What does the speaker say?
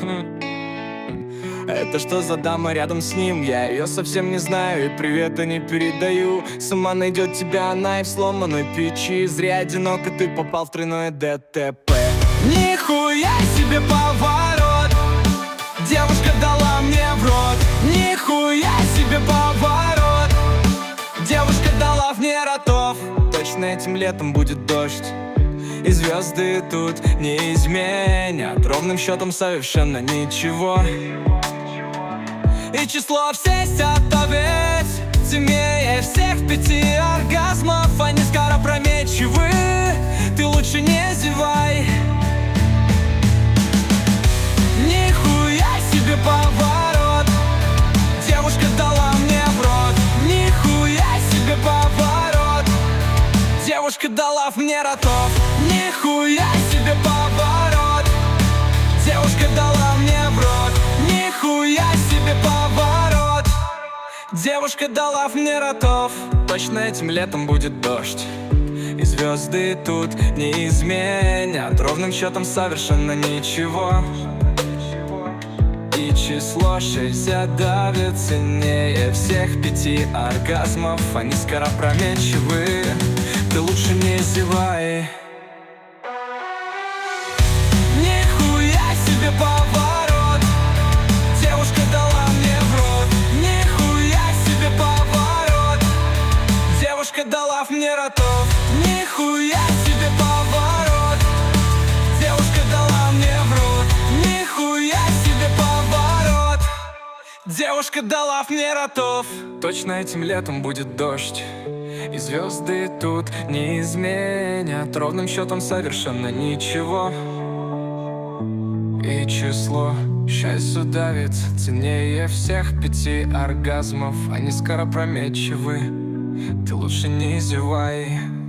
Это что за дама рядом с ним? Я ее совсем не знаю и привета не передаю. Сама найдет тебя она и в сломанной печи. Зря одиноко ты попал в тройное ДТП. Нихуя себе поворот, девушка дала мне в рот. Нихуя себе поворот, девушка дала мне ротов. Точно этим летом будет дождь, и звезды тут не изменят ровным счетом совершенно ничего. И число в 69 темнее всех 5 оргазмов. Они скоропромечивы, ты лучше не зевай. Нихуя себе поворот, девушка дала мне в рот. Нихуя себе поворот, девушка дала мне ротов. Нихуя себе поворот, девушка дала мне в рот. Нихуя себе поворот, девушка дала мне ротов. Точно этим летом будет дождь, и звезды тут не изменят ровным счетом совершенно ничего. И число 60 давит ценнее всех 5 оргазмов. Они скоропромечивы, ты лучше не зевай. Нихуя себе поворот, девушка дала мне в рот. Нихуя себе поворот, девушка дала мне ротов. Нихуя себе поворот, девушка дала мне в рот. Нихуя себе поворот, девушка дала мне ротов. Точно этим летом будет дождь, и звезды тут не изменят ровным счетом совершенно ничего. И число счастью давит ценнее всех 5 оргазмов. Они скоропромечивы, ты лучше не зевай.